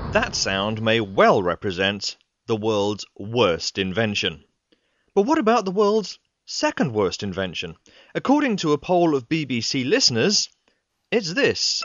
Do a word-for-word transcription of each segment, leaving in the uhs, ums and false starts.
That sound may well represent the world's worst invention. But what about the world's second worst invention? According to a poll of B B C listeners, it's this.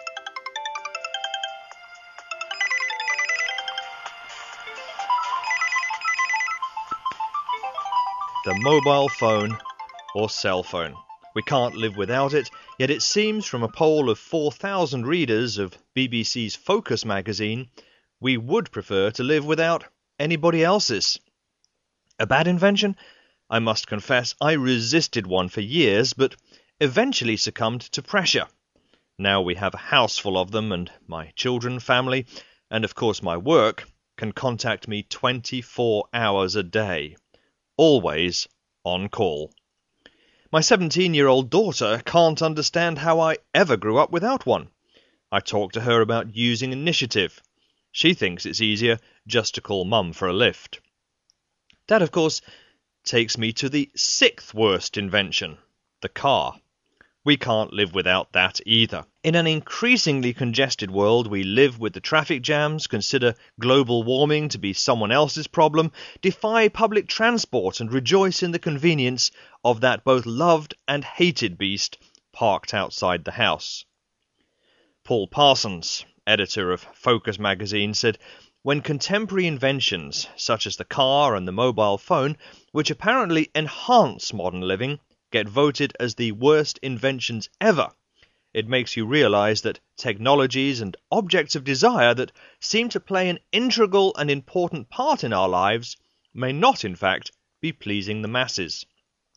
The mobile phone or cell phone. We can't live without it, yet it seems from a poll of four thousand readers of B B C's Focus magazine, we would prefer to live without anybody else's. A bad invention? I must confess I resisted one for years, but eventually succumbed to pressure. Now we have a house full of them, and my children, family, and of course my work, can contact me twenty-four hours a day. Always on call. My seventeen-year-old daughter can't understand how I ever grew up without one. I talk to her about using initiative. She thinks it's easier just to call Mum for a lift. That, of course, takes me to the sixth worst invention, the car. We can't live without that either. In an increasingly congested world, we live with the traffic jams, consider global warming to be someone else's problem, defy public transport and rejoice in the convenience of that both loved and hated beast parked outside the house. Paul Parsons, editor of Focus magazine, said, when contemporary inventions, such as the car and the mobile phone, which apparently enhance modern living, get voted as the worst inventions ever, it makes you realize that technologies and objects of desire that seem to play an integral and important part in our lives may not, in fact, be pleasing the masses.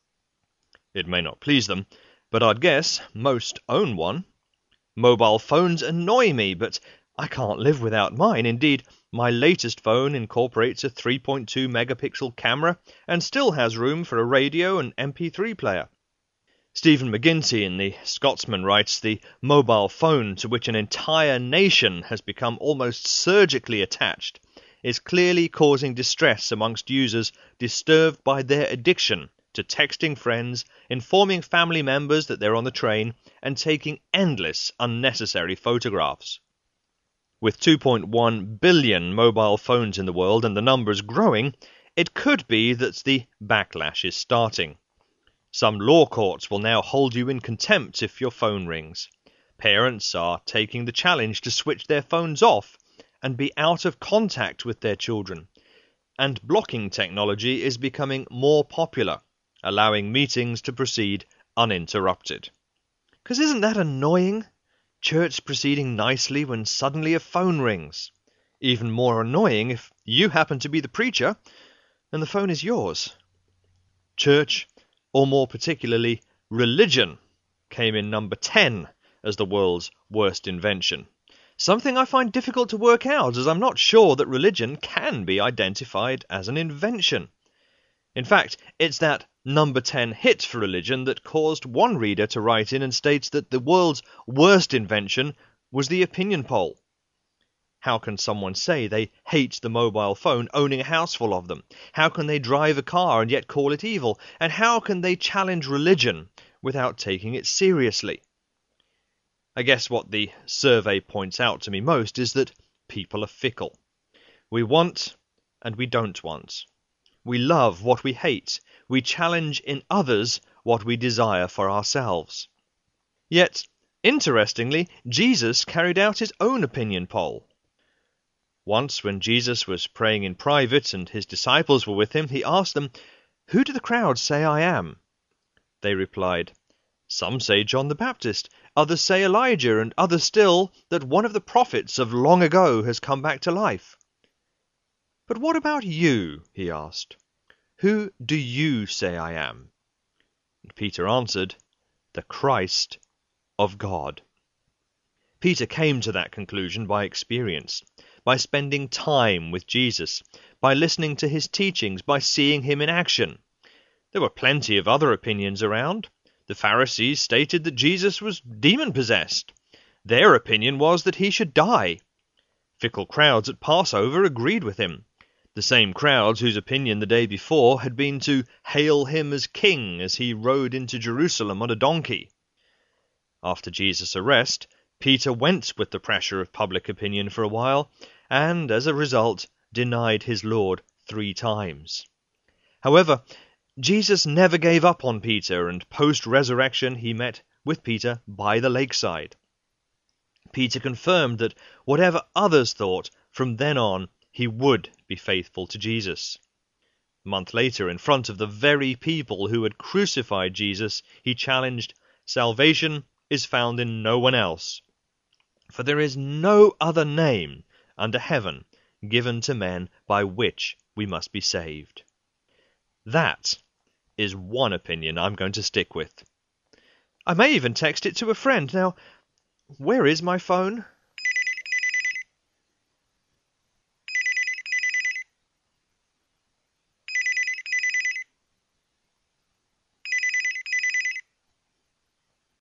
It may not please them, but I'd guess most own one. Mobile phones annoy me, but I can't live without mine. Indeed, my latest phone incorporates a three point two megapixel camera and still has room for a radio and M P three player. Stephen McGinty in The Scotsman writes, the mobile phone to which an entire nation has become almost surgically attached is clearly causing distress amongst users disturbed by their addiction to texting friends, informing family members that they're on the train, and taking endless unnecessary photographs. With two point one billion mobile phones in the world and the numbers growing, it could be that the backlash is starting. Some law courts will now hold you in contempt if your phone rings. Parents are taking the challenge to switch their phones off and be out of contact with their children. And blocking technology is becoming more popular, allowing meetings to proceed uninterrupted. Because isn't that annoying? Church proceeding nicely when suddenly a phone rings. Even more annoying if you happen to be the preacher and the phone is yours. Church, or more particularly religion, came in number ten as the world's worst invention. Something I find difficult to work out, as I'm not sure that religion can be identified as an invention. In fact, it's that number ten hit for religion that caused one reader to write in and states that the world's worst invention was the opinion poll. How can someone say they hate the mobile phone, owning a house full of them? How can they drive a car and yet call it evil? And how can they challenge religion without taking it seriously? I guess what the survey points out to me most is that people are fickle. We want and we don't want. We love what we hate. We challenge in others what we desire for ourselves. Yet, interestingly, Jesus carried out his own opinion poll. Once, when Jesus was praying in private and his disciples were with him, he asked them, "Who do the crowd say I am?" They replied, "Some say John the Baptist, others say Elijah, and others still that one of the prophets of long ago has come back to life." "But what about you?" he asked. "Who do you say I am?" And Peter answered, "The Christ of God." Peter came to that conclusion by experience, by spending time with Jesus, by listening to his teachings, by seeing him in action. There were plenty of other opinions around. The Pharisees stated that Jesus was demon-possessed. Their opinion was that he should die. Fickle crowds at Passover agreed with him. The same crowds whose opinion the day before had been to hail him as king as he rode into Jerusalem on a donkey. After Jesus' arrest, Peter went with the pressure of public opinion for a while, and as a result denied his Lord three times. However, Jesus never gave up on Peter, and post-resurrection he met with Peter by the lakeside. Peter confirmed that whatever others thought, from then on he would be faithful to Jesus. A month later, in front of the very people who had crucified Jesus, he challenged, "Salvation is found in no one else, for there is no other name under heaven given to men by which we must be saved." That is one opinion I'm going to stick with. I may even text it to a friend. Now, where is my phone?